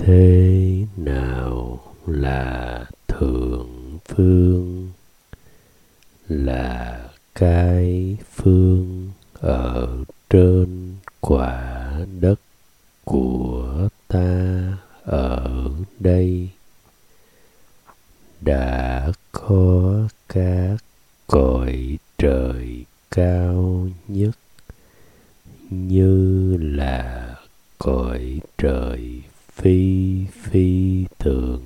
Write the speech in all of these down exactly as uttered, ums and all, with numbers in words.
Thế nào là thượng phương? Là cái phương ở trên quả đất của ta ở đây. Đã có các cõi trời cao nhất, như là cõi trời phi phi thường.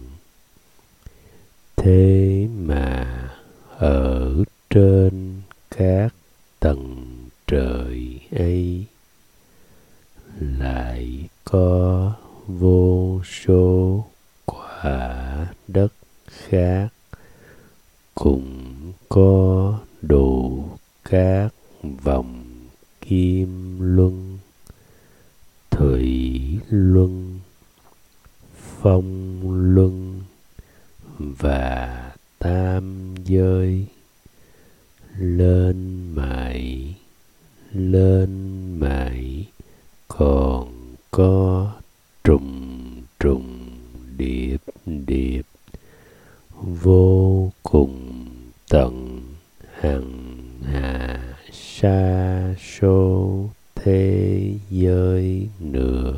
Thế mà ở trên các tầng trời ấy lại có vô số quả đất khác, cũng có đủ các vòng kim luân, thủy luân, phong luân và tam giới. Lên mãi, lên mãi, còn có trùng trùng điệp điệp, vô cùng tận hằng hà sa số thế giới nữa.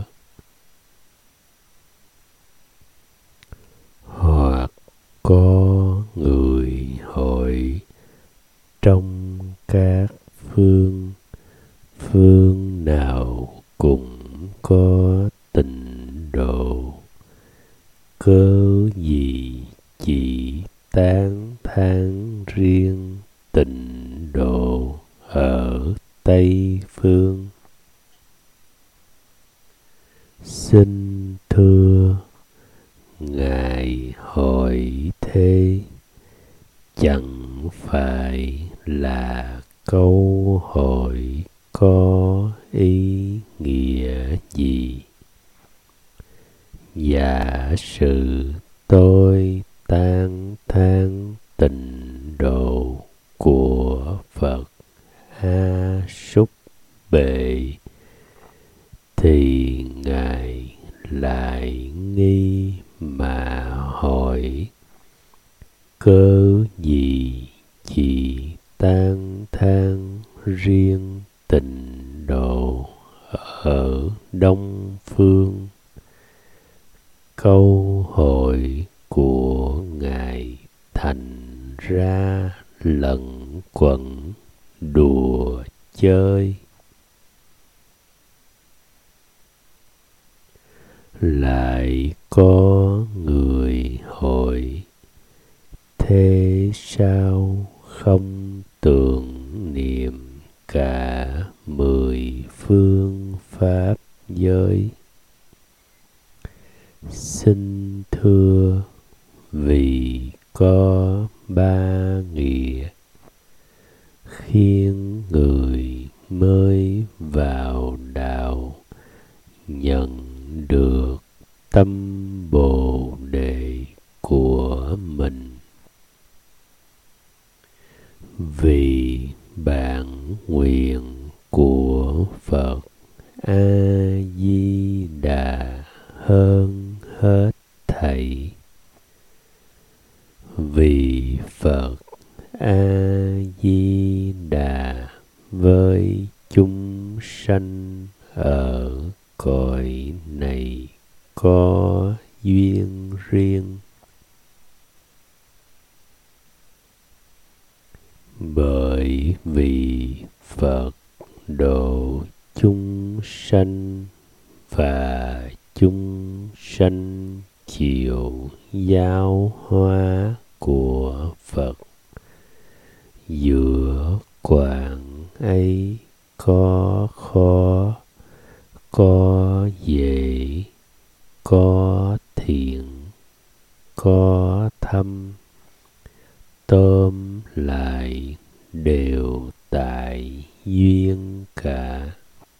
Hoặc có người hỏi, trong các phương, phương nào cũng có tịnh độ, cớ gì chỉ tán thán riêng tịnh độ ở Tây phương? Xin thưa, Ngài hỏi thế chẳng phải là câu hỏi có ý nghĩa gì. Giả sử tôi tán thán tịnh độ của Phật A Súc Bệ, thì Ngài lại nghi mà hỏi, cớ gì chỉ tán thán riêng tịnh độ ở Đông phương? Câu hỏi của Ngài thành ra lẩn quẩn đùa chơi. Lại có người hỏi, thế sao không tưởng niệm cả mười phương pháp giới? Xin thưa, vì có ba nghĩa khiến người mới vào đạo nhận được tâm bồ đề của mình. Vì bản nguyện của Phật A Di Đà hơn hết thảy. Vì Phật A Di Đà với chúng sanh ở cõi này có duyên riêng. Bởi vì Phật độ chúng sanh và chúng sanh chịu giáo hóa của Phật, giữa quảng ấy có khó, có dễ, có thiện, có thâm, tóm lại đều tại duyên cả.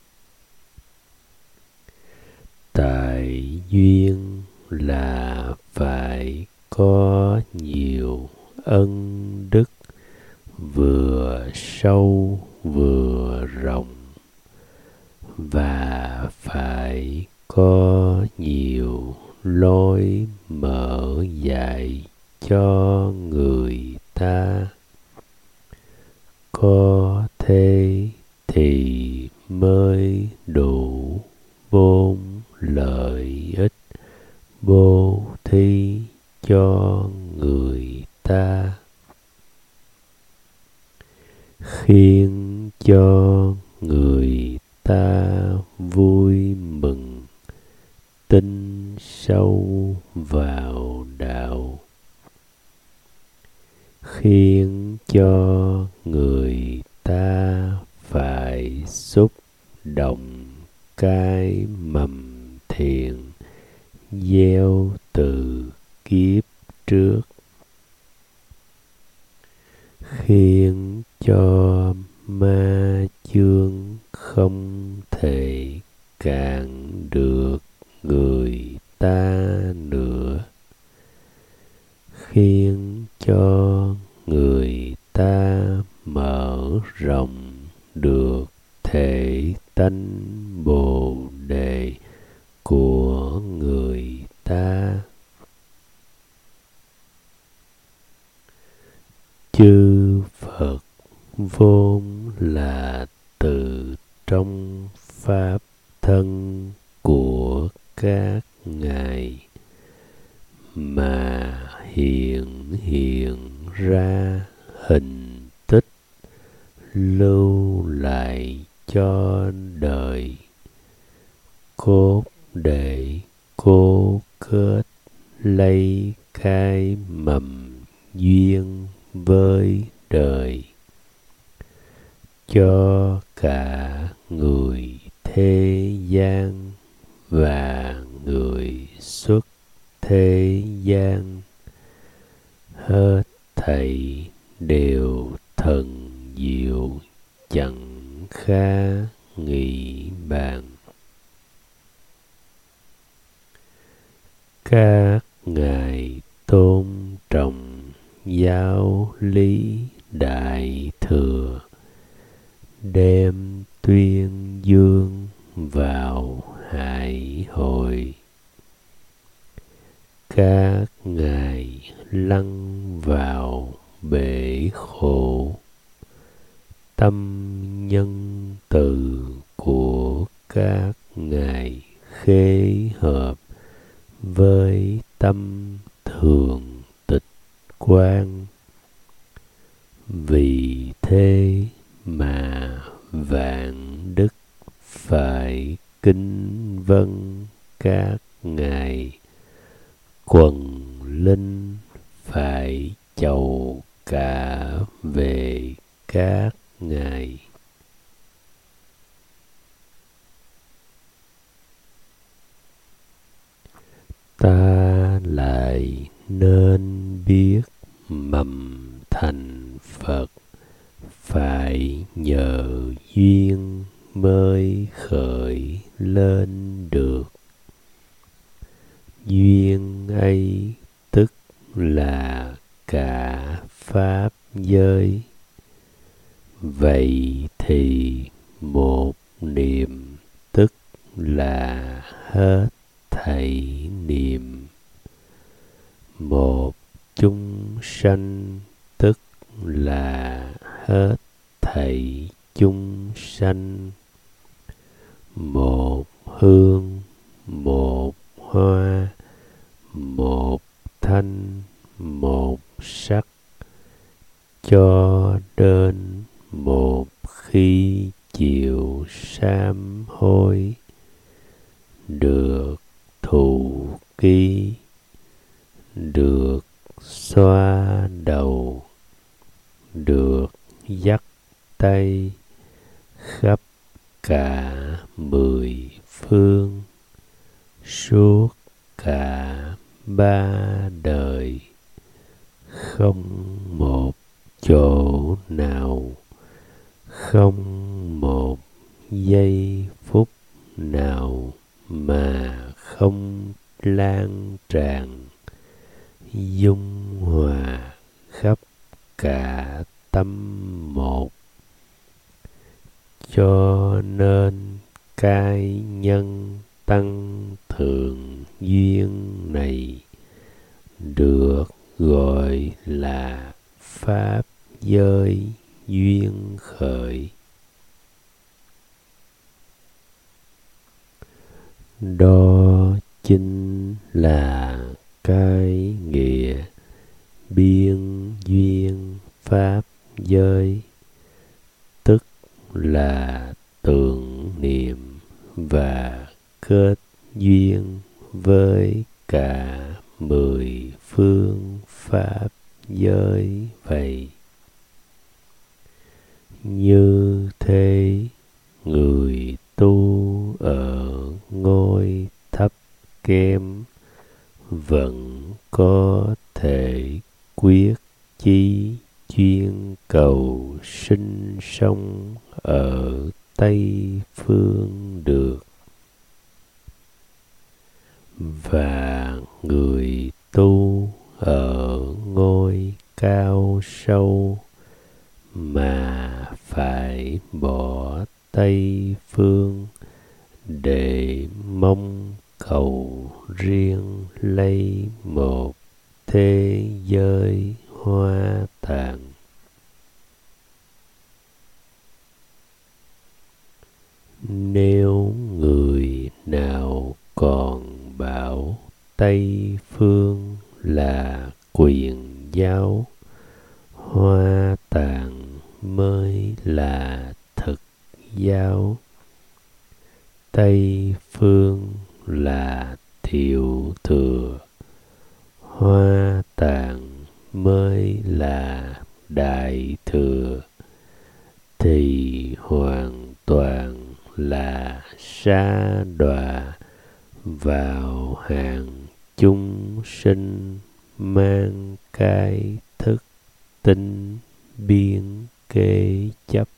Tại duyên là phải có nhiều ân đức, vừa sâu vừa rộng, và phải có nhiều lối mở dạy cho người ta. Có thế thì mới đủ vốn lợi ích bố thí cho người ta, khiến cho người ta vui mừng tin sâu vào đạo, khiến cho người ta phải xúc động cái mầm thiện gieo từ kiếp trước, khiến cho ma chướng không thể cản được người ta nữa, khiến cho người ta mở rộng được thể tánh bồ đề của người ta. Chư Phật vốn là từ trong pháp thân của các ngài mà hiện hiện ra hình tích, lưu lại cho đời, cốt để cố kết lấy cái mầm duyên với đời, cho cả người thế gian và người xuất thế gian, hết thảy đều thần diệu chẳng khá nghĩ bàn. Các ngài tôn trọng giáo lý đại thừa, đem tuyên dương vào hải hội. Các ngài lăn vào bể khổ, tâm nhân từ của các ngài khế hợp với tâm thường tịch quang. Vì thế mà vạn đức phải kính vâng các ngài, quần linh phải chầu cả về các ngài. Ta lại nên biết mầm thành Phật phải nhờ duyên mới khởi lên được. Duyên ấy tức là cả pháp giới. Vậy thì một niệm tức là hết thảy niệm. Một chúng sanh tức là hết thảy chúng sanh. Một hương, một hoa, một thanh, một sắc, cho đến một khi chịu sám hối, được thù ký, được xoa đầu, được dắt tay khắp cả mười phương, suốt cả ba đời, không một chỗ nào, không một giây phút nào mà không lan tràn dung hòa khắp cả tâm một. Cho nên cái nhân tăng thượng duyên này được gọi là pháp giới duyên khởi. Đó chính là cái nghĩa biên duyên pháp giới, tức là tưởng niệm và kết duyên với cả mười phương pháp giới vậy. Như thế, người tu ở ngôi thấp kém vẫn có thể quyết chí chuyên cầu sinh sống ở Tây Phương được, và người tu ở ngôi cao sâu mà phải bỏ Tây Phương để mong cầu riêng lấy một thế giới hoa tạng. Nếu người nào còn bảo Tây Phương là quyền giáo, Hoa Tạng mới là thực giáo, Tây Phương là thiệu thừa, Hoa Tạng mới là đại thừa, thì hoàn toàn là sa đọa vào hàng chúng sinh mang cái thức tinh biên kế chấp.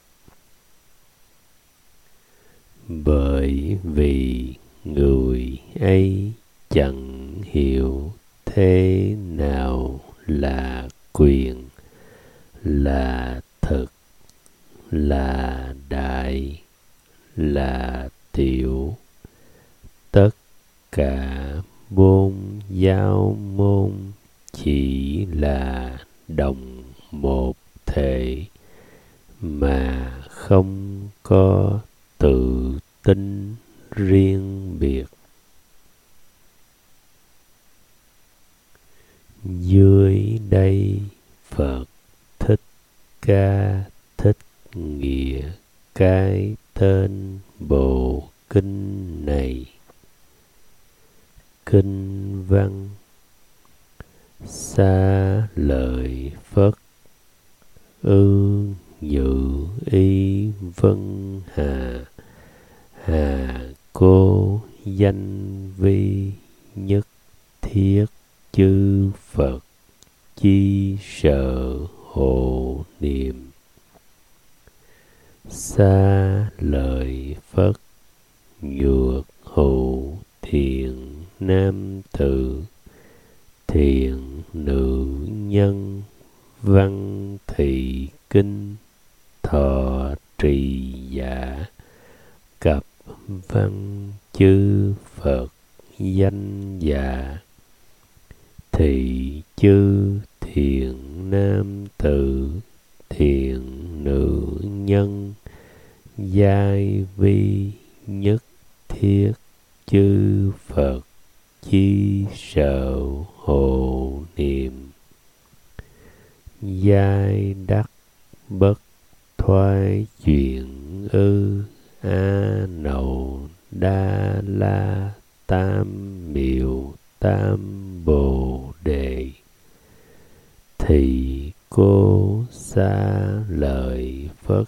Bởi vì người ấy chẳng hiểu thế nào là quyền, là thực, là đại, là tiểu. Tất cả bốn giáo môn chỉ là đồng một thể, mà không có tự tính riêng biệt. Dưới đây Phật Thích Ca thích nghĩa cái tên bộ kinh này. Kinh văn: Xá lợi Phất, ư nhự y vân hà, hà cô danh vi nhất thiết chư Phật chi sợ hộ niệm. Xá lợi Phất, nhược hữu thiện nam tử, thiện nữ nhân, văn thị kinh, thọ trì giả, cập văn chư Phật danh giả. Thị chư thiện nam tử, thiện nữ nhân, giai vi nhất thiết chư Phật chi sợ hộ niệm. Giai đắc bất thoái chuyển ư, a nậu đa la tam miệu tam bồ đề. Thì cô xá lợi Phất,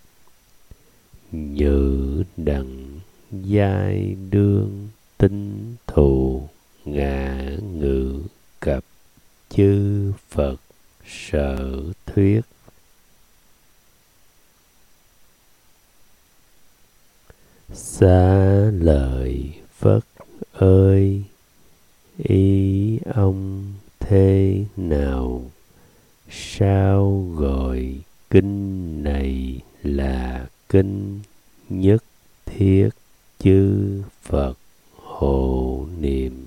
nhự đặng giai đương tinh thù, ngã ngữ cập chư Phật sở thuyết. Xá lợi Phất ơi, ý ông thế nào? Sao gọi kinh này là kinh nhất thiết chư Phật hộ niệm.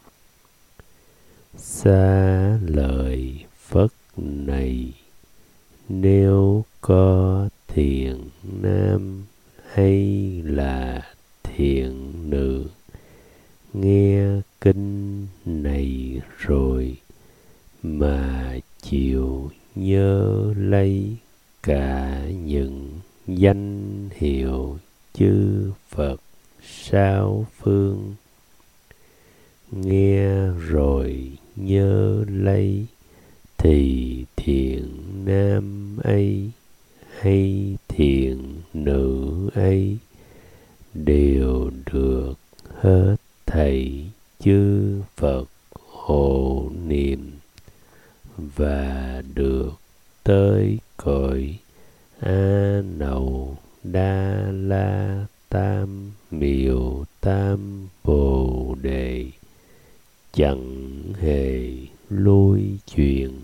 Xa lời Phật này, nếu có thiện nam hay là thiện nữ, nghe kinh này rồi mà chịu nhớ lấy cả những danh hiệu chư Phật sao phương, nghe rồi nhớ lấy thì thiện nam ấy hay thiện nữ ấy đều được hết thảy chư Phật hộ niệm, và được tới cõi A Nậu Đa La Tam Miệu Tam Bồ Đề, chẳng hề lui chuyển.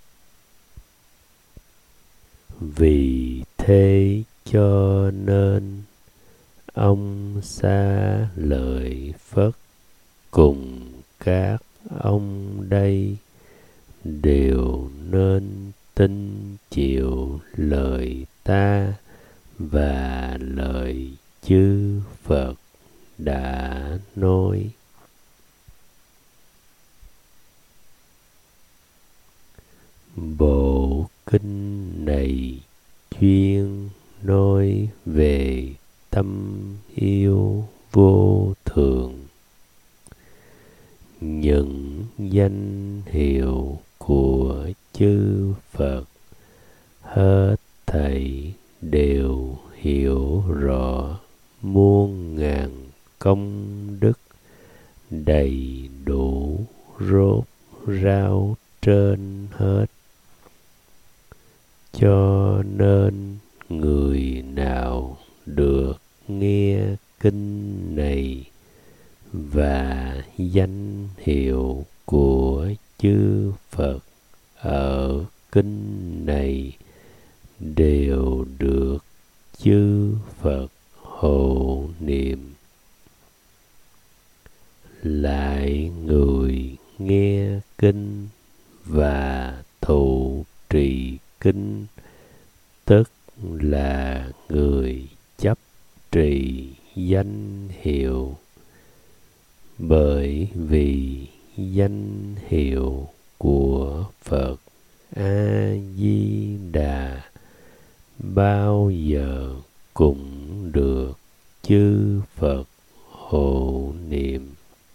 Vì thế cho nên ông Xá Lợi Phất cùng các ông đây đều nên tin chịu lời ta và lời chư Phật đã nói. Bộ kinh này chuyên nói về tâm yêu vô thường. Những danh hiệu của chư Phật hết thảy đều hiểu rõ muôn ngàn công đức đầy đủ rốt ráo trên hết. Cho nên người nào được nghe kinh này và danh hiệu của chư Phật ở kinh này đều được chư Phật hộ niệm. Lại người nghe kinh và thụ trì kinh, tức là người chấp trì danh hiệu. Bởi vì danh hiệu của Phật A Di Đà bao giờ cũng được chư Phật hộ niệm.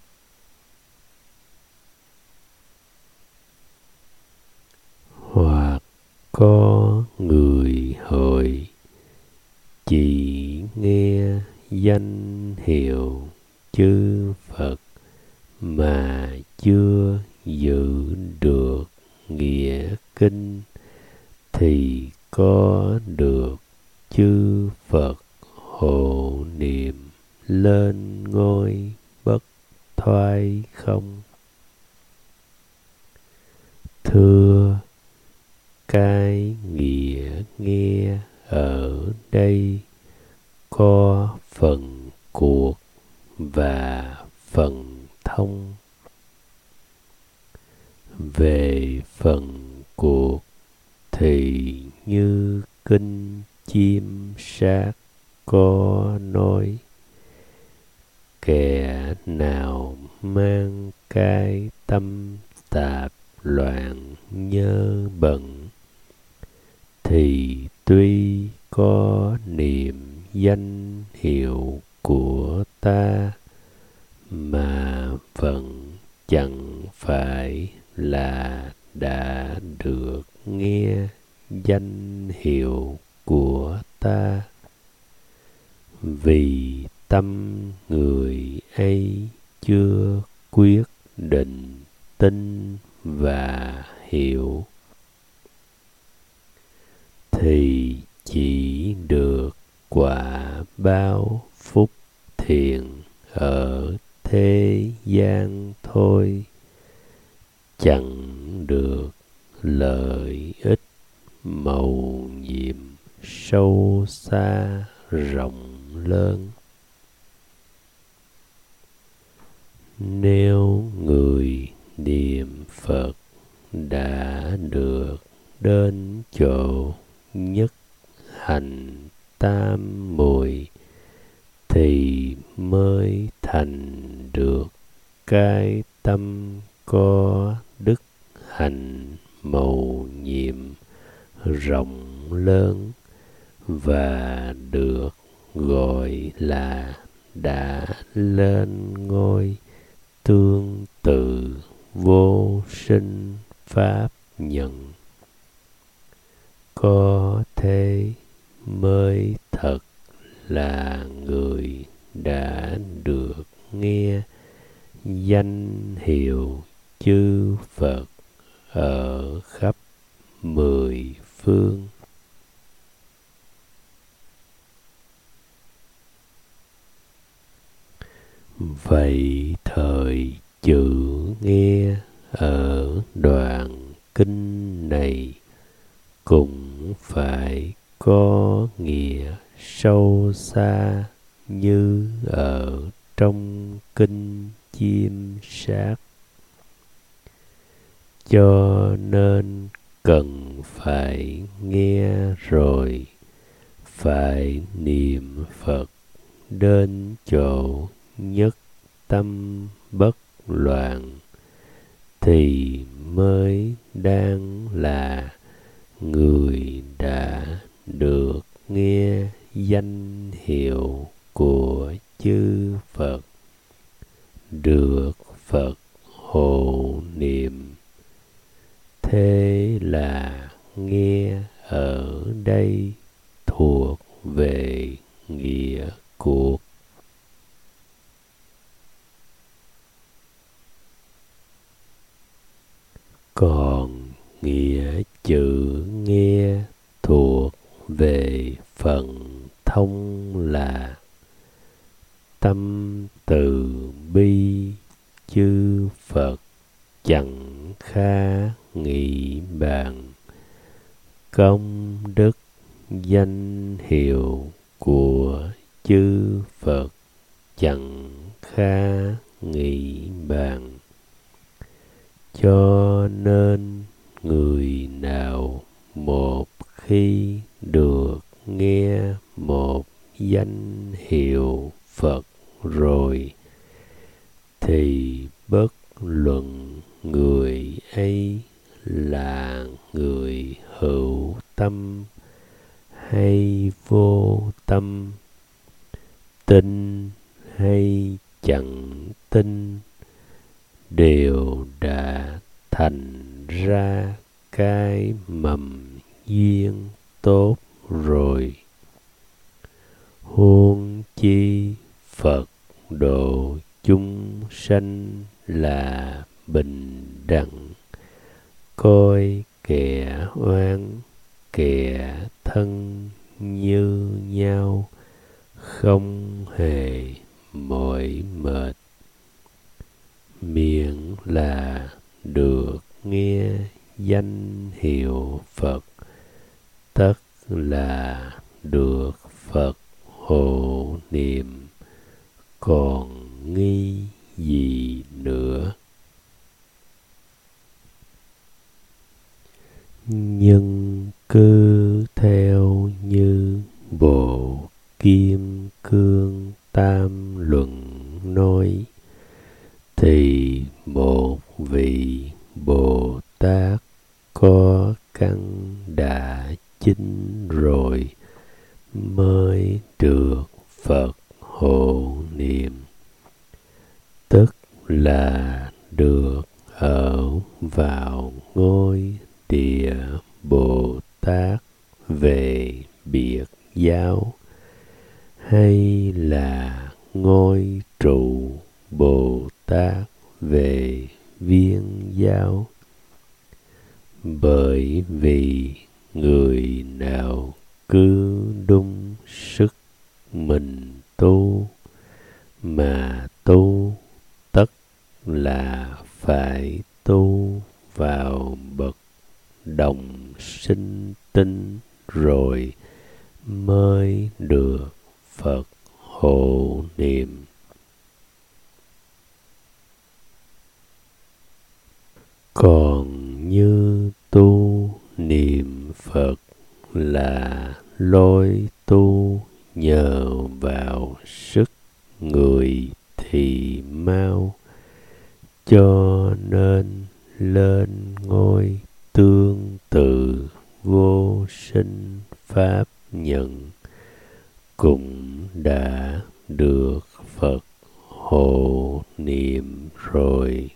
Hoặc có người hỏi, chỉ nghe danh hiệu chư Phật mà chưa giữ được nghĩa kinh, thì có được chư Phật hộ niệm lên ngôi bất thoái không? Thưa, cái nghĩa nghe ở đây có phần cuộc và phần thông. Về phần cuộc thì như kinh Chiêm Sát có nói, kẻ nào mang cái tâm tạp loạn nhớ bận, thì tuy có niệm danh hiệu của ta mà vẫn chẳng phải là đã được nghe danh hiệu của ta. Vì tâm người ấy chưa quyết định tin và hiểu, thì chỉ được quả báo phúc thiện ở thế gian thôi, chẳng được lợi ích mầu nhiệm sâu xa rộng lớn. Nếu người niệm Phật đã được đến chỗ nhất hành tam muội thì mới thành được cái tâm có đức hạnh mầu nhiệm rộng lớn, và được gọi là đã lên ngôi tương tự vô sinh pháp nhận. Có thế mới thật là người đã được nghe danh hiệu chư Phật ở khắp mười phương. Vậy thời chữ nghe ở đoạn kinh này cũng phải có nghĩa sâu xa như ở trong kinh Chiêm Sát, cho nên cần phải nghe rồi phải niệm Phật đến chỗ nhất tâm bất loạn thì mới đáng là người đã được nghe danh hiệu của chư Phật, được Phật hộ niệm. Thế là nghe ở đây thuộc về nghĩa cuộc. Còn nghĩa chữ nghe thuộc về phần thông là tâm từ bi chư Phật chẳng khá nghị bàn, công đức danh hiệu của chư Phật chẳng khá nghị bàn. Cho nên người nào một khi được nghe một danh hiệu Phật rồi thì bất luận người ấy là người hữu tâm hay vô tâm, tin hay chẳng tin, đều đã thành ra cái mầm duyên tốt rồi. Huống chi Phật độ chúng sanh là bình đẳng, coi kẻ oan kẻ thân như nhau, không hề mỏi mệt. Miệng là được nghe danh hiệu Phật, tất là được Phật hộ niệm, còn nghi gì nữa. Nhưng cứ theo như Bộ Kim Cương Tam Luận nói thì một vị Bồ Tát có căn đã chín rồi mới được Phật hộ niệm, tức là được ở vào ngôi địa Bồ Tát về biệt giáo, hay là ngôi trụ Bồ Tát về viên giáo. Bởi vì người nào cứ đúng sức mình tu mà tu, tất là phải tu vào bậc đồng sinh tinh rồi mới được Phật hộ niệm. Còn như tu niệm Phật là lối tu nhờ vào sức người thì mau, cho nên lên ngôi tương tự vô sinh pháp nhận, cũng đã được Phật hộ niệm rồi.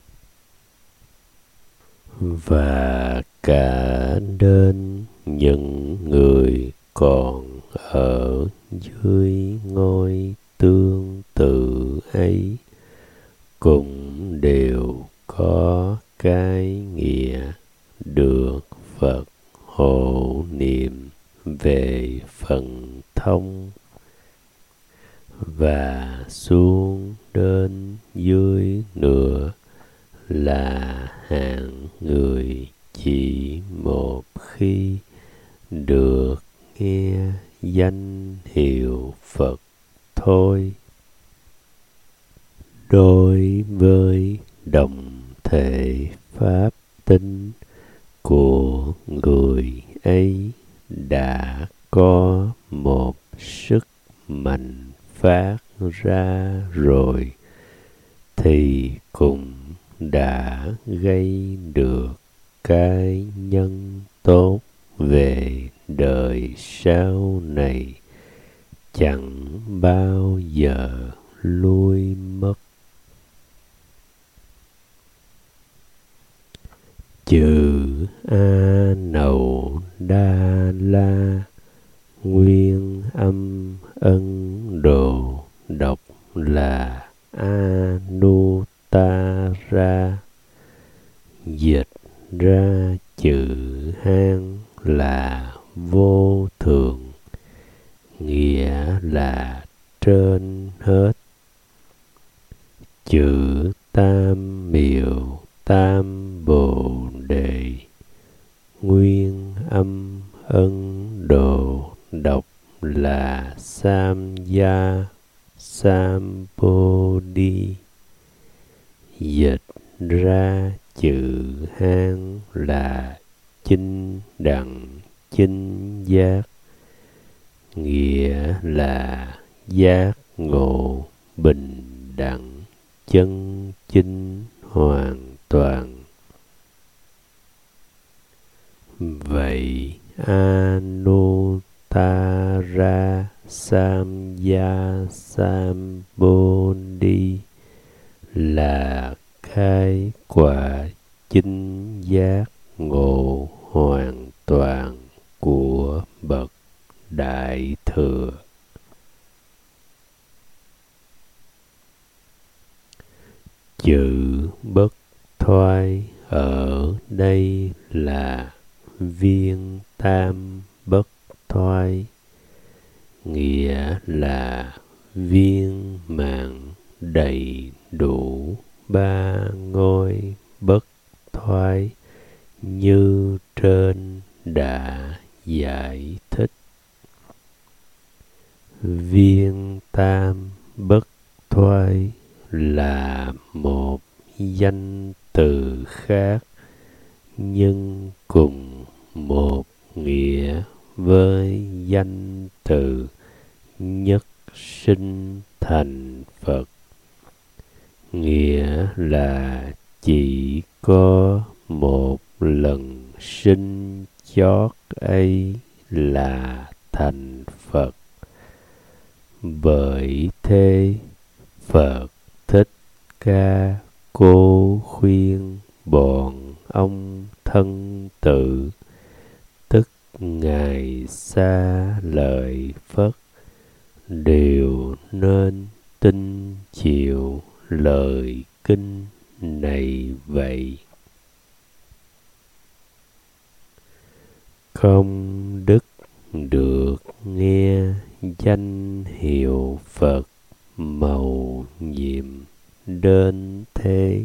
Và cả đến những người còn ở dưới ngôi tương tự ấy cũng đều có cái nghĩa được Phật hộ niệm về phần thông. Và xuống đến dưới nữa là hạng người chỉ một khi được nghe danh hiệu Phật thôi. Đối với đồng thể pháp tính của người ấy đã có một sức mạnh phát ra rồi, thì cũng đã gây được cái nhân tốt về đời sau này, chẳng bao giờ lui mất. Chữ A Nậu Đa La nguyên âm Ấn Độ đọc là Anuttara, dịch ra chữ Hán là vô thượng, nghĩa là trên hết. Chữ Tam Miệu Tam Bồ Đề nguyên âm Ấn Độ đọc là Samya Sambodhi, dịch ra chữ Hán là chinh đẳng chinh giác, nghĩa là giác ngộ bình đẳng chân chinh hoàn toàn. Vậy Anuttara Samya Sambodhi là cái quả chinh giác ngộ hoàn toàn của bậc Đại Thừa. Chữ bất thoái ở đây là viên tam bất thoái, nghĩa là viên mãn đầy đủ ba ngôi bất thoái như trên đã giải thích. Viên tam bất thoái là một danh từ khác, nhưng cùng một nghĩa với danh từ nhất sinh thành Phật, nghĩa là chỉ có một lần sinh chót ấy là thành Phật. Bởi thế Phật Thích Ca cố khuyên bọn ông thân tử, tức Ngài Xa Lợi Phất, đều nên tin chịu lời kinh này vậy. Công đức được nghe danh hiệu Phật mầu nhiệm đến thế.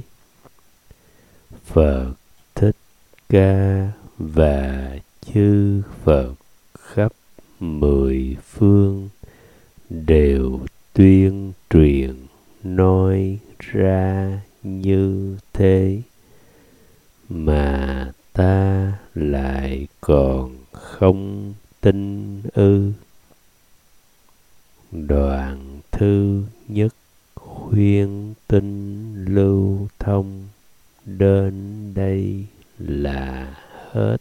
Phật Thích Ca và chư Phật khắp mười phương đều tuyên truyền nói ra như thế. mà ta lại còn không tin ư? Đoạn thứ nhất khuyên tinh lưu thông đến đây là hết.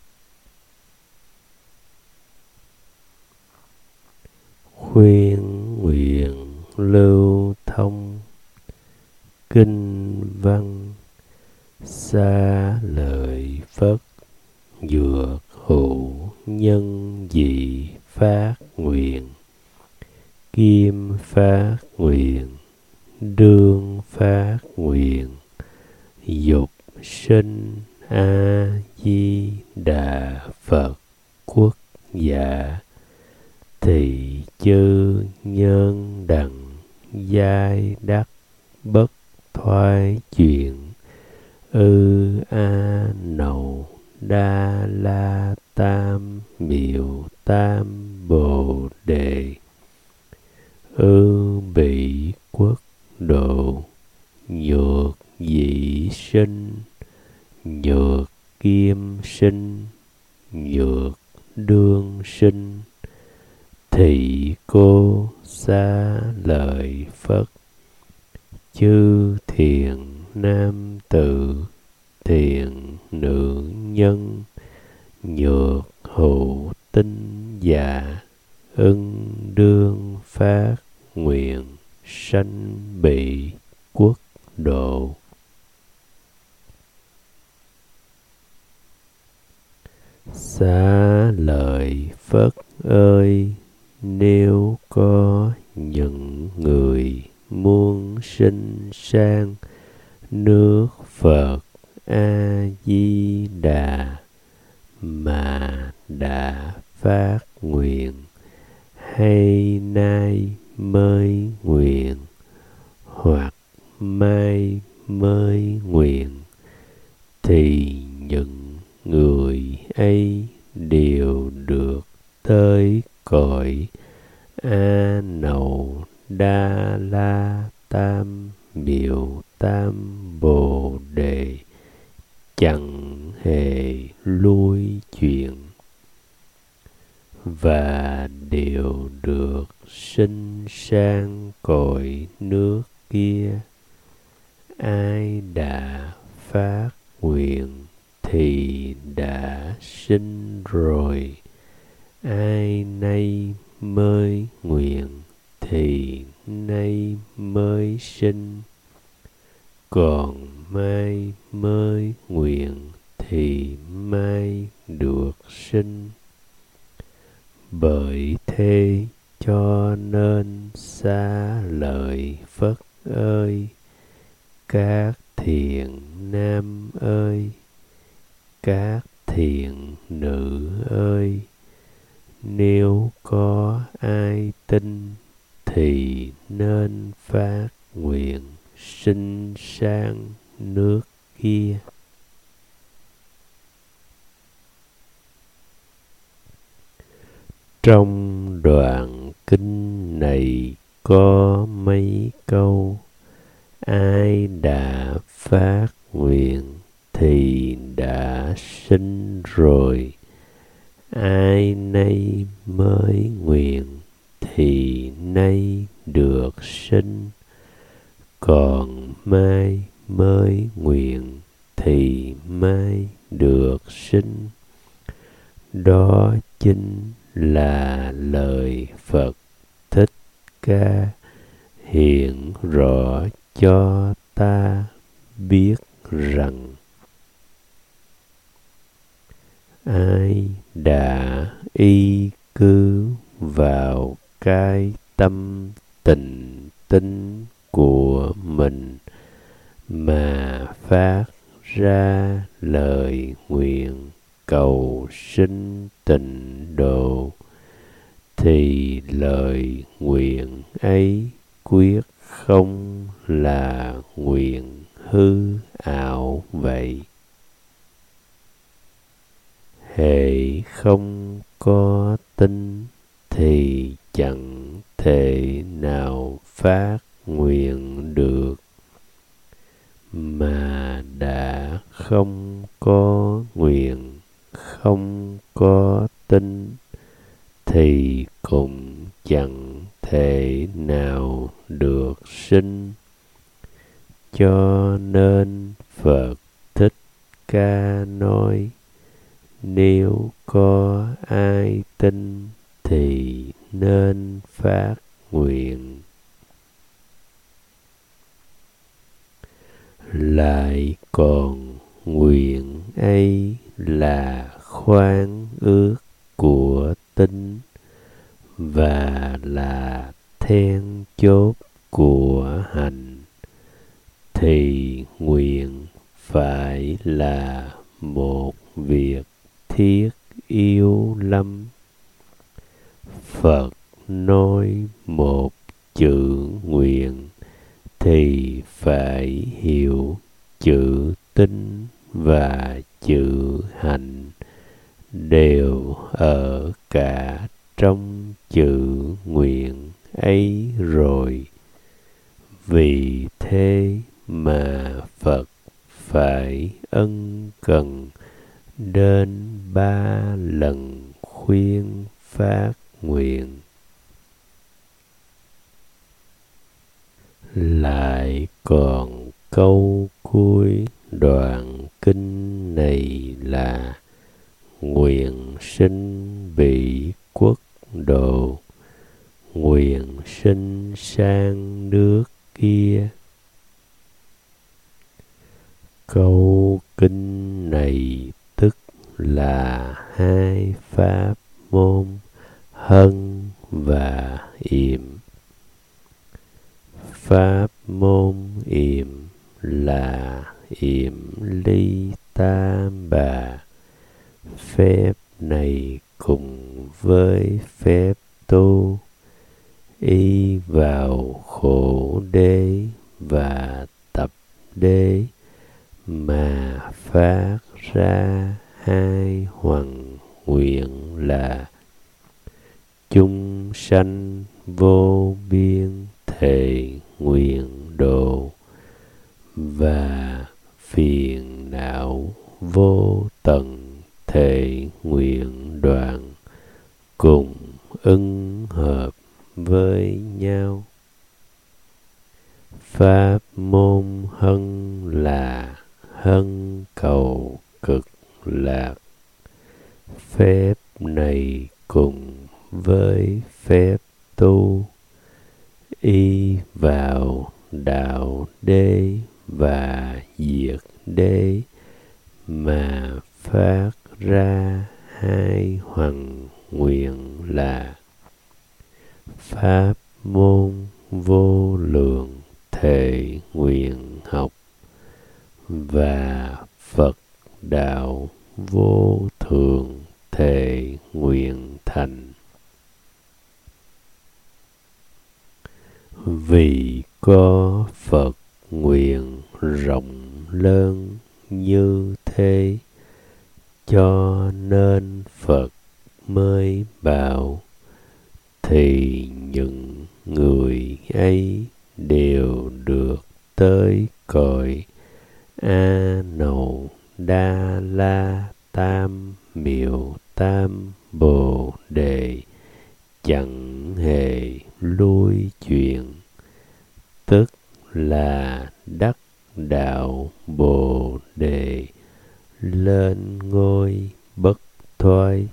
Khuyên nguyện lưu thông kinh văn, xa lời Phật dược hữu nhân dị phát nguyện, kim phát nguyện, đương phát nguyện, dục sinh A Di Đà Phật quốc giả, thị chư nhân đẳng giai đắc bất thoái chuyển, ư a nậu đa la tam miệu tam bồ đề, ư bị quốc độ, nhược dĩ sinh, nhược kim sinh, nhược đương sinh, thị cô xa lợi Phật, chư thiện nam tử, thiện nữ nhân, nhược hữu tinh giả, ưng đương phát nguyện, sanh bị quốc độ. Xá lợi Phất ơi, nếu có những người muốn sinh sang nước Phật A Di Đà mà đã phát nguyện, hay nay mới nguyện, hoặc mai mới nguyện, thì những người ấy đều được tới cõi A Nậu Đa La Tam Miệu Tam Bồ Đề, chẳng hề lui chuyển, và đều được sinh sang cõi nước kia. Ai đã phát nguyện thì đã sinh rồi, ai nay mới nguyện thì nay mới sinh, còn mai mới nguyện thì mai được sinh. Bởi thế cho nên xá lợi Phất ơi, các thiện nam ơi, các thiện nữ ơi, nếu có ai tin thì nên phát nguyện sinh sang nước kia. Trong đoạn kinh này có mấy câu: ai đã phát nguyện thì đã sinh rồi, ai nay mới nguyện thì nay được sinh, còn mai mới nguyện thì mai được sinh. Đó chính là lời Phật Thích Ca hiện rõ cho ta biết rằng ai đã y cứ vào cái tâm tình tinh của mình mà phát ra lời nguyện cầu sinh tịnh độ, thì lời nguyện ấy quyết không là nguyện hư ảo vậy. Hễ không có tin thì chẳng thể nào phát nguyện được, mà đã không có nguyện, không có tin, thì cũng chẳng thể nào được sinh. Cho nên Phật Thích Ca nói, nếu có ai tin thì nên phát nguyện. Lại còn nguyện ấy là khoan ước của tín, và là then chốt của hành, thì nguyện phải là một việc thiết yếu lắm. Phật nói một chữ nguyện thì phải hiểu chữ tín và chữ hành đều ở cả trong chữ nguyện ấy rồi. Vì thế mà Phật phải ân cần đến ba lần khuyên phát nguyện. Lại còn câu cuối đoạn kinh này là: nguyện sinh bị quốc độ, nguyện sinh sang nước kia. Câu kinh này tức là hai pháp môn hân và yểm. Pháp môn yểm là yểm ly tam bà. Phép này cùng với phép tu, y vào khổ đế và tập đế mà phát ra hai hoằng nguyện là: chúng sanh vô biên thệ nguyện độ, và phiền não vô tận thệ nguyện đoạn, cùng ưng hợp với nhau. Pháp môn hân là hân cầu cực lạc. Phép này cùng với phép tu, y vào đạo đế và diệt đế mà phát ra hai hoằng nguyện là: pháp môn vô lượng thệ nguyện học, và Phật đạo vô thường thệ nguyện thành. Vì có Phật nguyện rộng lớn như thế, cho nên Phật mới bảo thì những người ấy đều được tới cõi A Nậu Đa La Tam Miệu Tam Bồ Đề, chẳng hề lui chuyển, tức là đắc đạo Bồ Đề, lên ngôi bất thoái.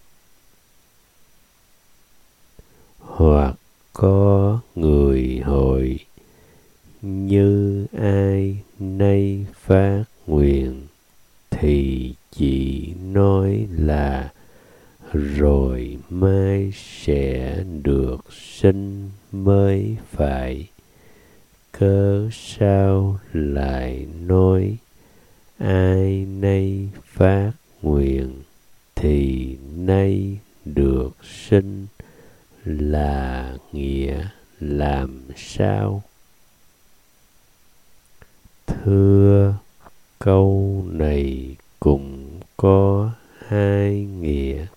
Hoặc có người hỏi: như ai nay phát nguyện thì chỉ nói là rồi mai sẽ được sinh mới phải, cớ sao lại nói ai nay phát nguyện thì nay được sinh, là nghĩa làm sao? Thưa, câu này cũng có hai nghĩa.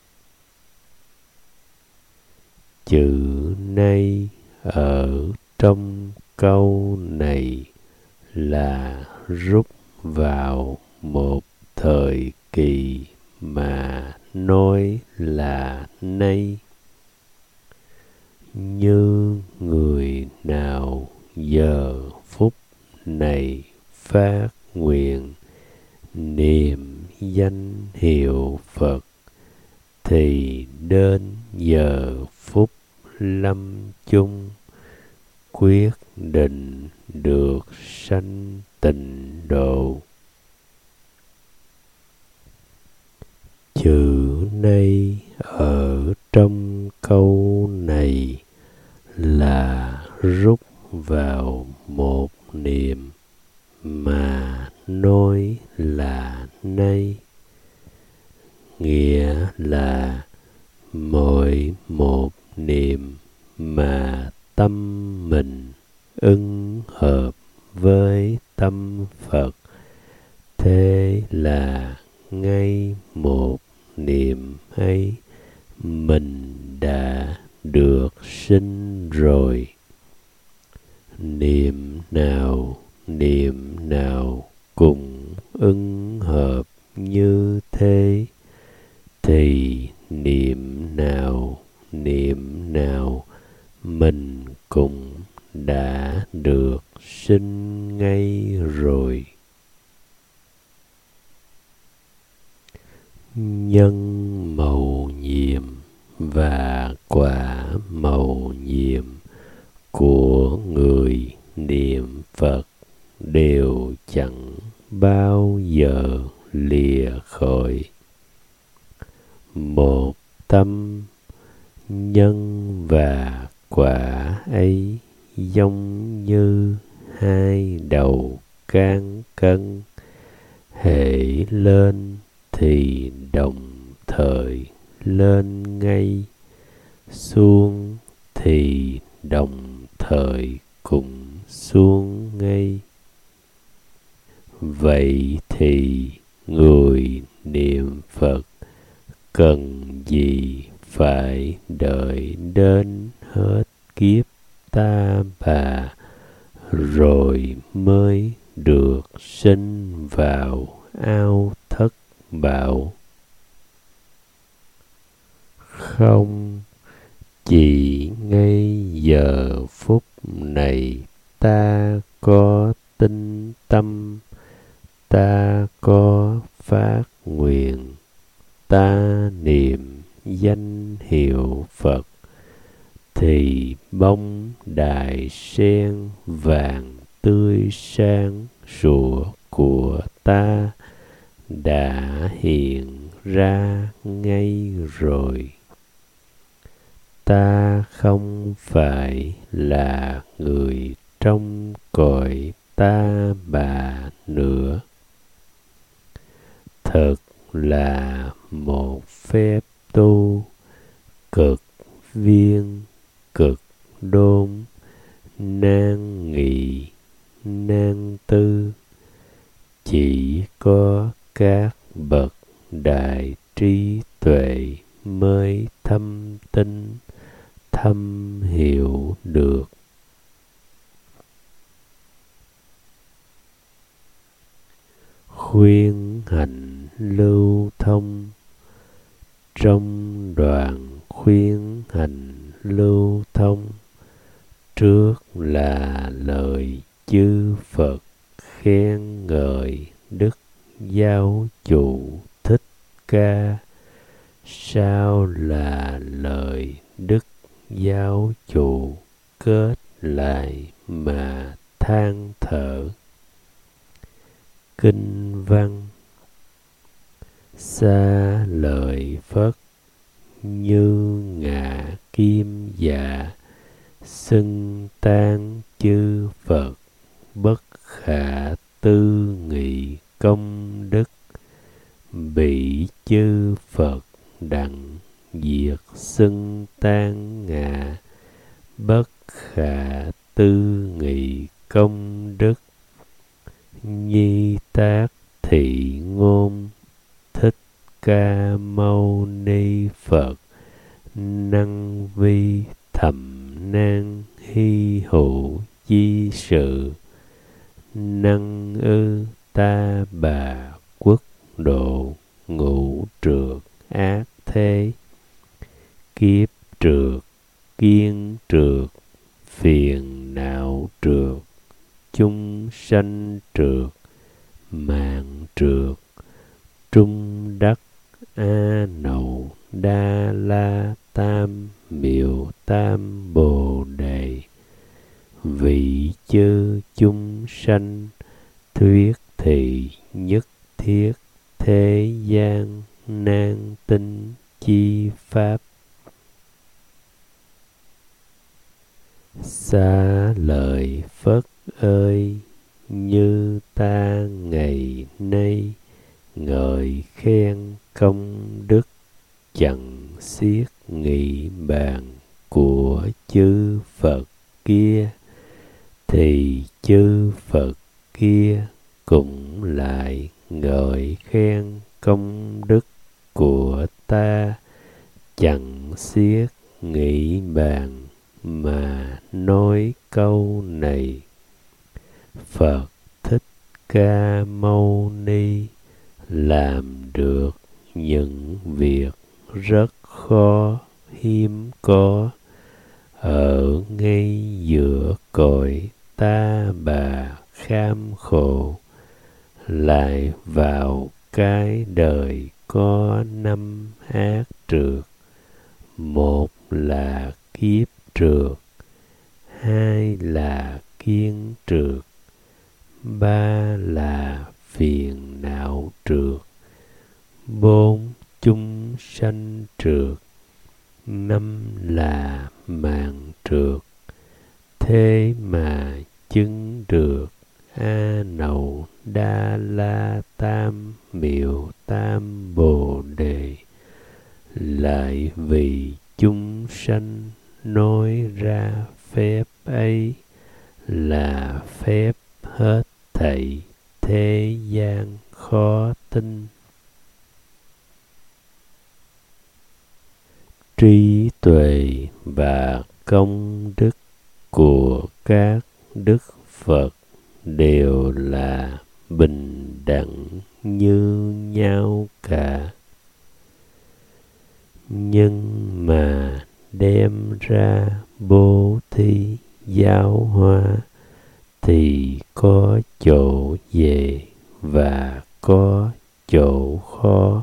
Chữ nay ở trong câu này là rút vào một thời kỳ mà nói là nay. Như người nào giờ phút này phát nguyện niệm danh hiệu Phật, thì đến giờ phút lâm chung quyết định được sanh tịnh độ. Chữ nay ở trong câu này là rút vào một niệm mà nói là nay, nghĩa là mỗi một niệm mà tâm mình ưng hợp với tâm Phật, thế là ngay một niệm ấy mình đã được sinh rồi. Niệm nào niệm nào cùng ưng hợp như thế, thì niệm nào niệm nào mình cũng đã được sinh ngay rồi. Nhân mầu nhiệm và quả mầu nhiệm của người niệm Phật đều chẳng bao giờ lìa khỏi một tâm. Nhân và quả ấy giống như hai đầu cán cân, hễ lên thì đồng thời lên ngay, xuống thì đồng thời cùng xuống ngay. Vậy thì người niệm Phật cần gì phải đợi đến hết kiếp ta bà rồi mới được sinh vào ao thất bảo? Không, chỉ ngay giờ phút này ta có tinh tâm, ta có phát nguyện, ta niệm danh hiệu Phật, thì bông đại sen vàng tươi sáng sủa của ta đã hiện ra ngay rồi. Ta không phải là người trong cõi ta bà nữa. Thật là một phép tu cực viên cực đôn, nan nghị nan tư. Chỉ có các bậc đại trí tuệ mới thâm tinh thâm hiểu được. Khuyên hành lưu thông. Trong đoạn khuyên hành lưu thông, trước là lời chư Phật khen ngợi Đức Giáo Chủ Thích Ca, sau là lời Đức Giáo Chủ kết lại mà than thở. Kinh văn: xa lời Phất như ngạ kim dạ, xưng tan chư Phật bất khả tư nghị công đức. Bị chư Phật đặng diệt xưng tan ngạ, bất khả tư nghị công đức. Nhi tác thị ngôn, Thích Ca Mâu Ni Phật năng vi thầm nan hy hữu chi sự. Năng ư ta bà quốc độ ngũ trượt ác thế. Kiếp trượt, kiên trượt, phiền não trượt, chúng sanh trượt, mạng trượt, trung đắc a nậu đa la tam miệu tam bồ đề. Vị chư chúng sanh thuyết thị nhất thiết thế gian nan tinh chi pháp. Xá lợi Phất ơi, như ta ngày nay ngợi khen công đức chẳng xiết nghị bàn của chư Phật kia, thì chư Phật kia cũng lại ngợi khen công đức của ta chẳng xiết nghị bàn, mà nói câu này: Phật Thích Ca Mâu Ni làm được những việc rất khó hiếm có ở ngay giữa cõi ta bà kham khổ, lại vào cái đời có năm ác trượt. Một là kiếp trượt, hai là kiên trượt, ba là phiền não trượt, bốn chúng sanh trượt, năm là mạng trượt. Thế mà chứng được a nậu đa la tam miệu tam bồ đề, lại vì chúng sanh nói ra phép ấy là phép hết thảy thế gian khó tin. Trí tuệ và công đức của các đức Phật đều là bình đẳng như nhau cả, nhưng mà đem ra bố thí giáo hóa thì có chỗ dễ và có chỗ khó.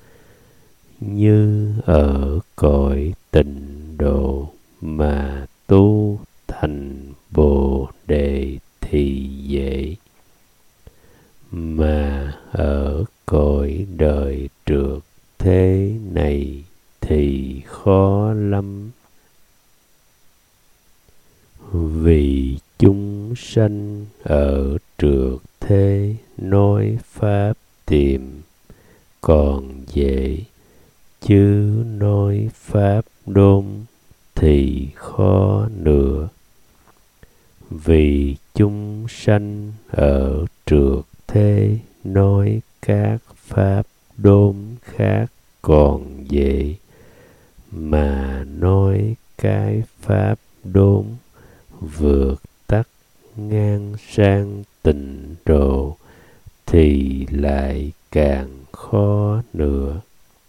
Như ở cõi tịnh độ mà tu thành Bồ Đề thì dễ, mà ở cõi đời trượt thế này thì khó lắm. Vì chúng sanh ở trượt thế nói pháp tìm còn dễ, chứ nói pháp đốn thì khó nữa. Vì chúng sanh ở trượt thế nói các pháp đốn khác còn dễ, mà nói cái pháp đốn vượt tắc ngang sang tịnh độ thì lại càng khó nữa.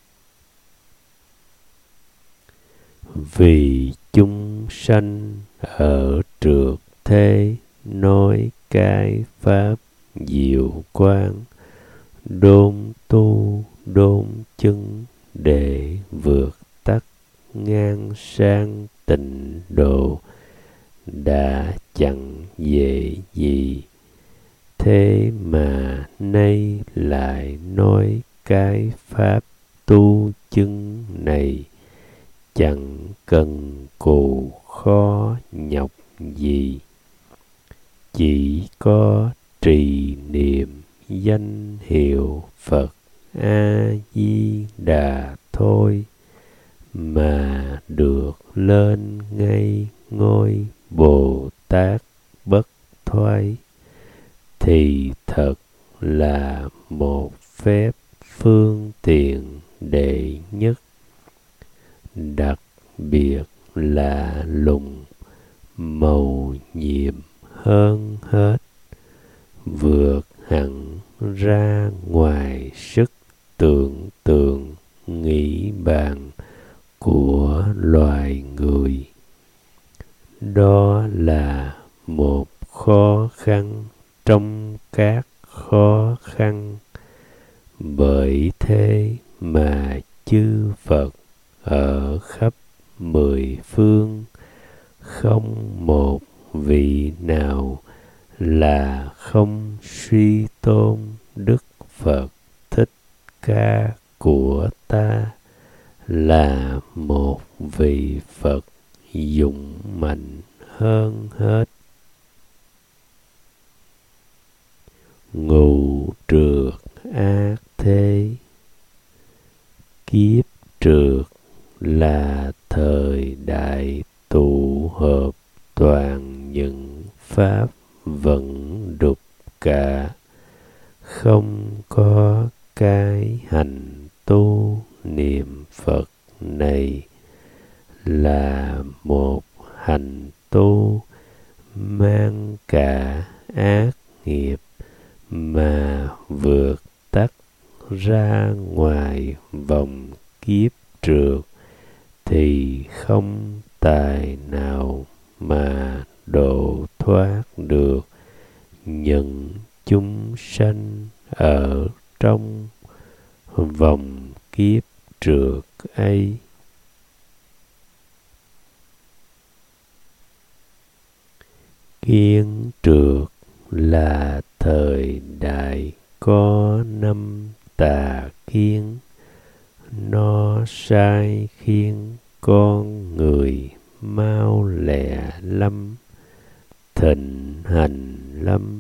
Vì chúng sanh ở trượt thế nói cái pháp diệu quang đốn tu đốn chứng để vượt tắc ngang sang tịnh độ đã chẳng dễ gì. Thế mà nay lại nói cái pháp tu chứng này chẳng cần cù khó nhọc gì, chỉ có trì niệm danh hiệu Phật A Di Đà thôi mà được lên ngay ngôi Bồ Tát bất thoái, thì thật là một phép phương tiện đệ nhất, đặc biệt là lùng mầu nhiệm hơn hết, vượt hẳn ra ngoài sức tưởng tượng nghĩ bàn của loài người. Đó là một khó khăn trong các khó khăn. Bởi thế mà chư Phật ở khắp mười phương không một vị nào là không suy tôn Đức Phật Thích Ca của ta là một vị Phật dũng mạnh hơn hết. Ngũ trược ác thế. Kiếp trược là thời đại tụ hợp toàn những pháp vẫn đục cả, không có cái hành tu niệm Phật này là một hành tu mang cả ác nghiệp mà vượt tắt ra ngoài vòng kiếp trược thì không tài nào mà độ thoát được những chúng sanh ở trong vòng kiếp trược ấy. Kiên trược là thời đại có năm tà kiến, nó sai khiến con người mau lẹ lắm, thịnh hành lắm.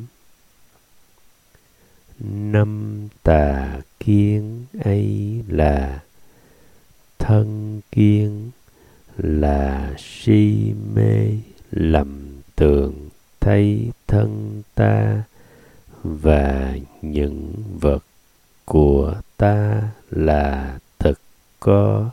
Năm tà kiến ấy là: thân kiến là si mê lầm tưởng thấy thân ta và những vật của ta là thực có.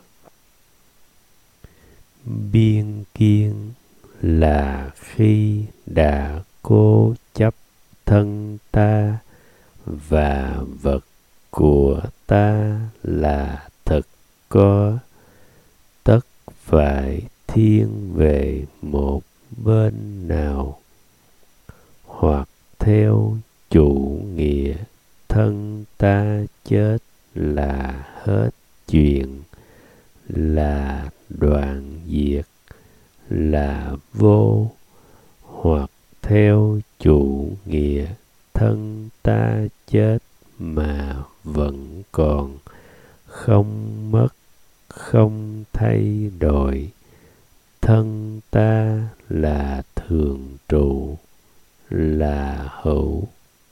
Biên kiến là khi đã cố chấp thân ta và vật của ta là thực có, tất phải thiên về một bên nào, hoặc theo chủ nghĩa thân ta chết là hết chuyện, là đoạn diệt, là vô, hoặc theo chủ nghĩa thân ta chết mà vẫn còn, không mất, không thay đổi, thân ta là thường trụ, là hữu.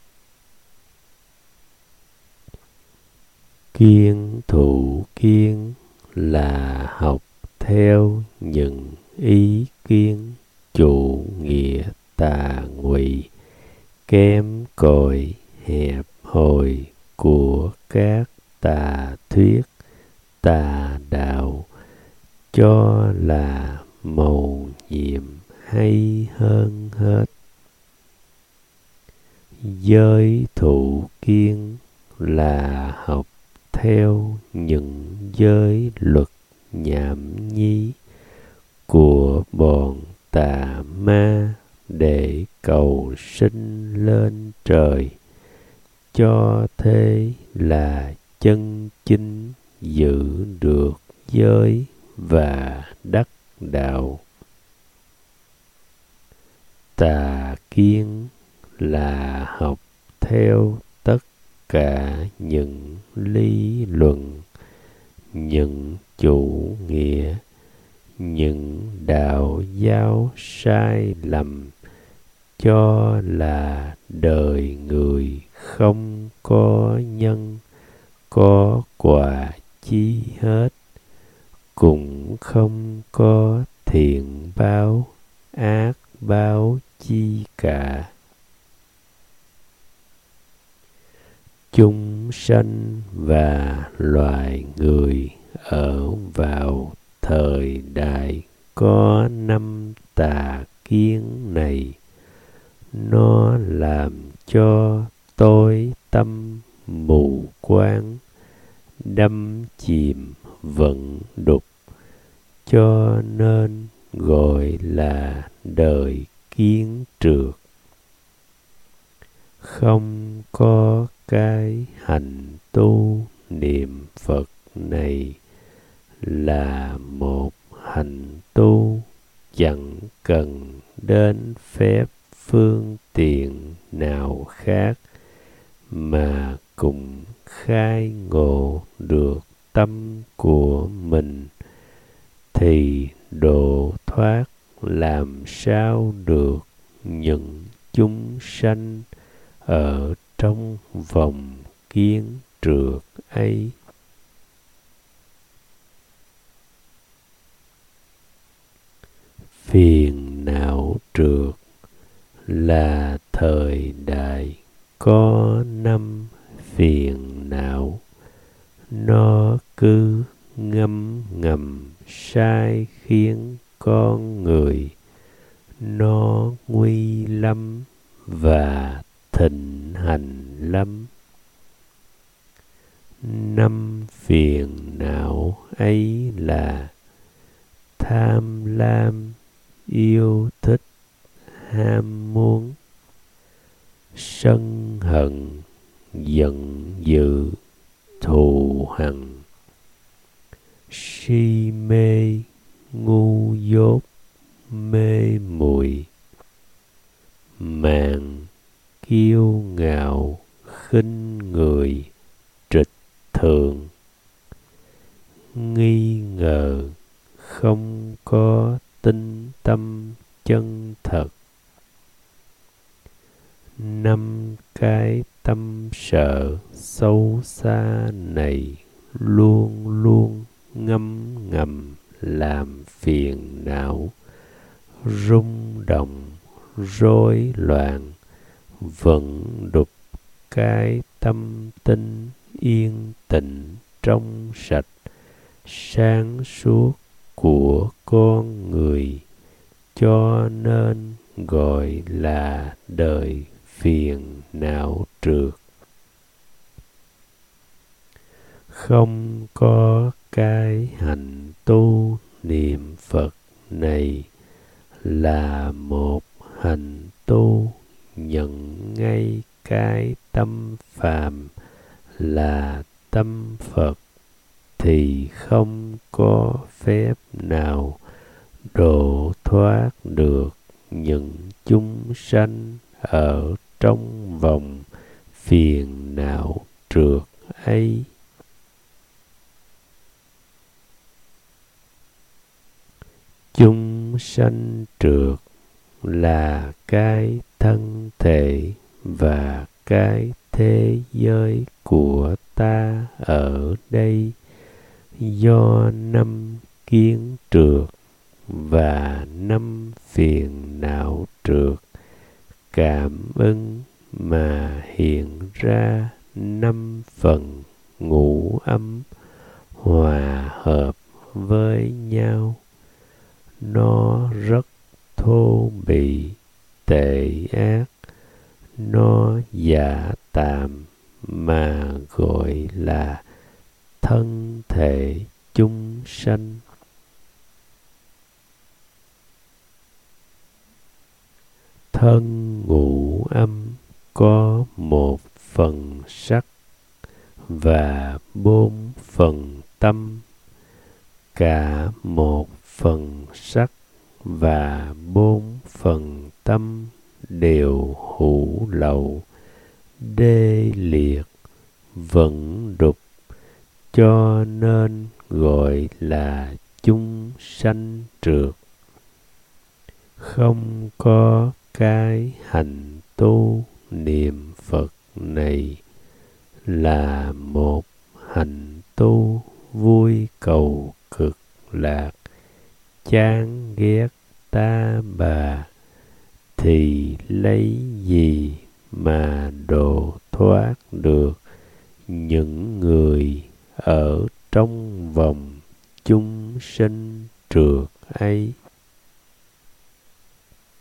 Kiên thủ kiến là học theo những ý kiến chủ nghĩa tà ngụy, kém cỏi hẹp hòi của các tà thuyết tà đạo, cho là mầu nhiệm hay hơn hết. Giới thủ kiên là học theo những giới luật nhảm nhí của bọn tà ma để cầu sinh lên trời, cho thế là chân chính giữ được giới và đắc đạo. Tà kiến là học theo tất cả những lý luận, những chủ nghĩa, những đạo giáo sai lầm, cho là đời người không có nhân, có quả chi hết, cũng không có thiện báo, ác báo chi cả. Chúng sanh và loài người ở vào thời đại có năm tà kiến này, nó làm cho tối tâm mù quáng, đắm chìm vận đục, cho nên gọi là đời kiến trượt. Không có cái hành tu niệm Phật này là một hành tu chẳng cần đến phép phương tiện nào khác, mà cũng khai ngộ được tâm của mình, thì độ thoát làm sao được những chúng sanh ở trong vòng kiến trượt ấy. Phiền não trượt là thời đại có năm phiền não, nó cứ ngấm ngầm sai khiến con người, nó nguy lắm và thịnh hành lắm. Năm phiền não ấy là tham lam, yêu thích, ham muốn, sân hận, giận dữ, thù hằn, si mê, ngu dốt, mê muội, mạn, kiêu ngạo, khinh người, trịch thượng, nghi ngờ, không có tín tâm chân thật. Năm cái tâm sợ sâu xa này luôn luôn ngấm ngầm làm phiền não, rung động, rối loạn, vận đục cái tâm tinh yên tĩnh trong sạch sáng suốt của con người, cho nên gọi là đời phiền não trượt. Không có cái hành tu niệm Phật này là một hành tu nhận ngay cái tâm phàm là tâm Phật, thì không có phép nào độ thoát được những chúng sanh ở trong vòng phiền não trượt ấy. Chúng sanh trượt là cái thân thể và cái thế giới của ta ở đây, do năm kiến trượt và năm phiền não trượt cảm ứng mà hiện ra năm phần ngũ âm hòa hợp với nhau. Nó rất thô bỉ, tệ ác, nó giả tạm mà gọi là thân thể chúng sanh. Thân ngũ âm có một phần sắc và bốn phần tâm. Cả một phần sắc và bốn phần tâm đều hữu lậu, đê liệt, vẫn đục, cho nên gọi là chúng sanh trượt. Không có cái hành tu niệm Phật này là một hành tu vui cầu cực lạc, chán ghét ta bà, thì lấy gì mà độ thoát được những người ở trong vòng chúng sinh trượt ấy.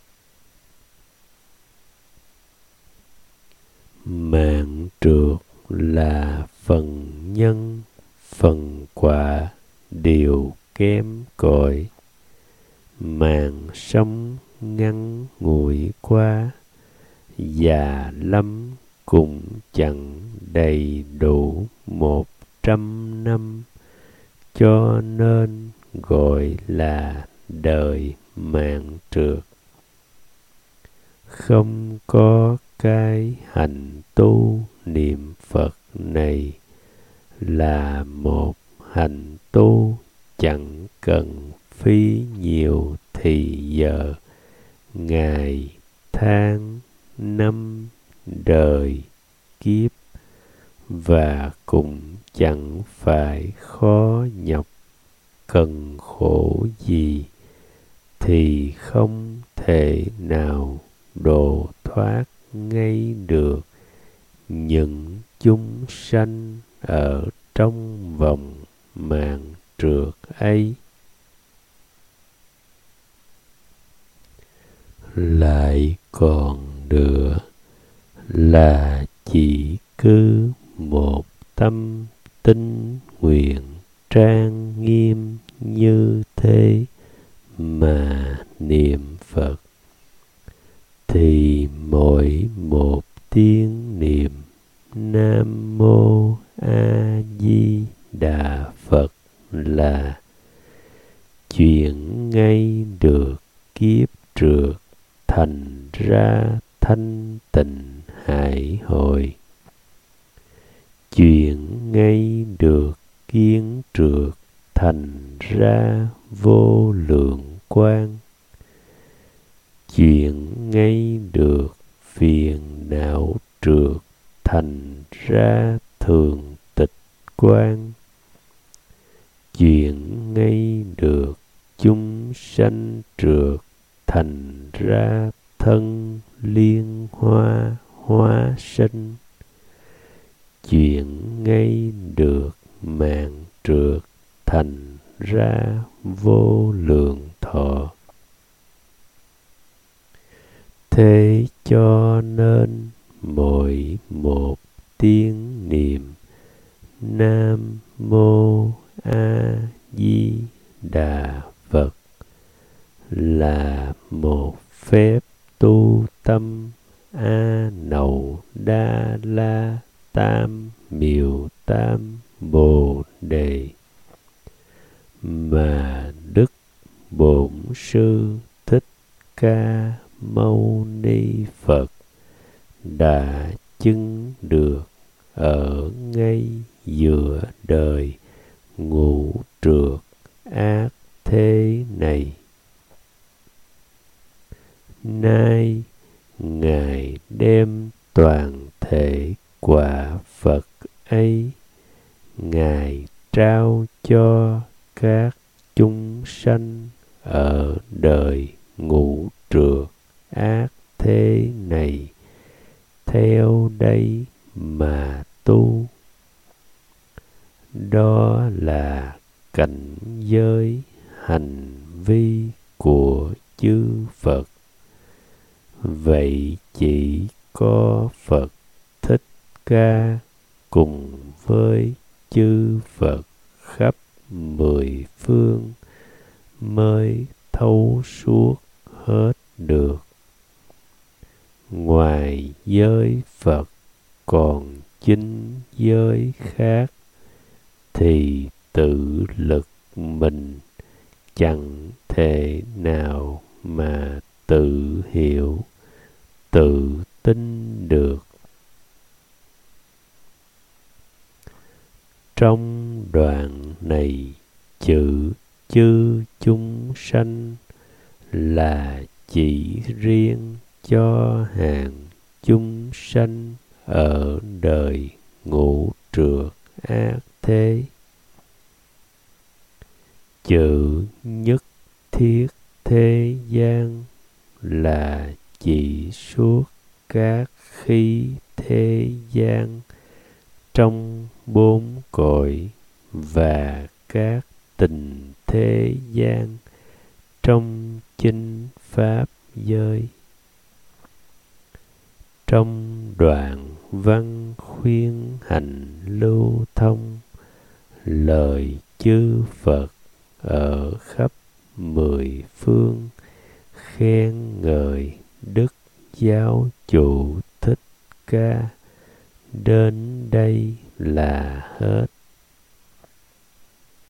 Mạng trượt là phần nhân, phần quả đều kém cỏi. Màn sông ngắn ngủi qua, già lắm cũng chẳng đầy đủ một trăm năm, cho nên gọi là đời mạng trượt. Không có cái hành tu niệm Phật này là một hành tu chẳng cần phí nhiều thì giờ, ngày, tháng, năm, đời, kiếp, và cũng chẳng phải khó nhọc cần khổ gì, thì không thể nào độ thoát ngay được những chúng sanh ở trong vòng màn trượt ấy. Lại còn nữa là chỉ cứ một tâm tinh nguyện trang nghiêm như thế mà niệm Phật, thì mỗi một tiếng niệm Nam Mô A Di Đà Phật là chuyển ngay được kiếp trượt thành ra thanh tịnh hải hội, chuyển ngay được kiến trượt thành ra vô lượng quang, chuyển ngay được phiền não trượt thành ra thường tịch quang, chuyển ngay được chúng sanh trượt thành ra thân liên hoa hóa sinh, chuyển ngay được mạng trượt thành ra vô lượng thọ. Thế cho nên mỗi một tiếng niệm Nam Mô A Di Đà Phật là một phép tu tâm A Nậu Đa La Tam Miệu Tam Bồ Đề mà Đức Bổn Sư Thích Ca Mâu Ni Phật đã chứng được ở ngay giữa đời ngũ trượt ác thế này. Nay Ngài đem toàn thể quả Phật ấy, Ngài trao cho các chúng sanh ở đời ngũ trượt ác thế này theo đây mà tu. Đó là cảnh giới hành vi của chư Phật. Vậy chỉ có Phật Thích Ca cùng với chư Phật khắp mười phương mới thấu suốt hết được. Ngoài giới Phật còn chín giới khác thì tự lực mình chẳng thể nào mà tự hiểu, tự tin được. Trong đoạn này, chữ chư chúng sanh là chỉ riêng cho hàng chúng sanh ở đời ngũ trượt ác thế. Chữ nhất thiết thế gian là chỉ suốt các khí thế gian trong bốn cõi và các tình thế gian trong chinh pháp giới. Trong đoạn văn khuyên hành lưu thông, lời chư Phật ở khắp mười phương, khen ngợi Đức Giáo Chủ Thích Ca. Đến đây là hết.